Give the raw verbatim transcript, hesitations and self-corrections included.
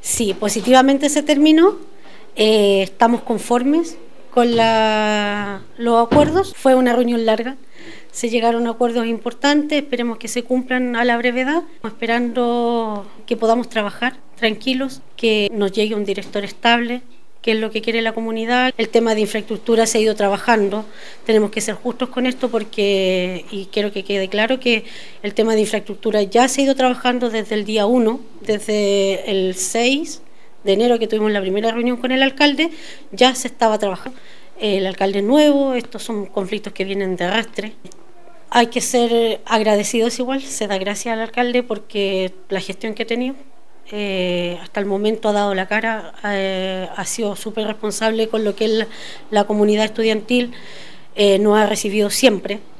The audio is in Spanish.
Sí, positivamente se terminó, eh, estamos conformes con la, los acuerdos, fue una reunión larga, se llegaron a acuerdos importantes, esperemos que se cumplan a la brevedad, esperando que podamos trabajar tranquilos, que nos llegue un director estable, que es lo que quiere la comunidad. El tema de infraestructura se ha ido trabajando, tenemos que ser justos con esto porque, y quiero que quede claro que el tema de infraestructura ya se ha ido trabajando desde el día uno, desde el seis de enero que tuvimos la primera reunión con el alcalde, ya se estaba trabajando. El alcalde nuevo, estos son conflictos que vienen de arrastre. Hay que ser agradecidos igual, se da gracias al alcalde porque la gestión que ha tenido. Eh, hasta el momento ha dado la cara, eh, ha sido súper responsable con lo que es la, la comunidad estudiantil, eh, nos ha recibido siempre.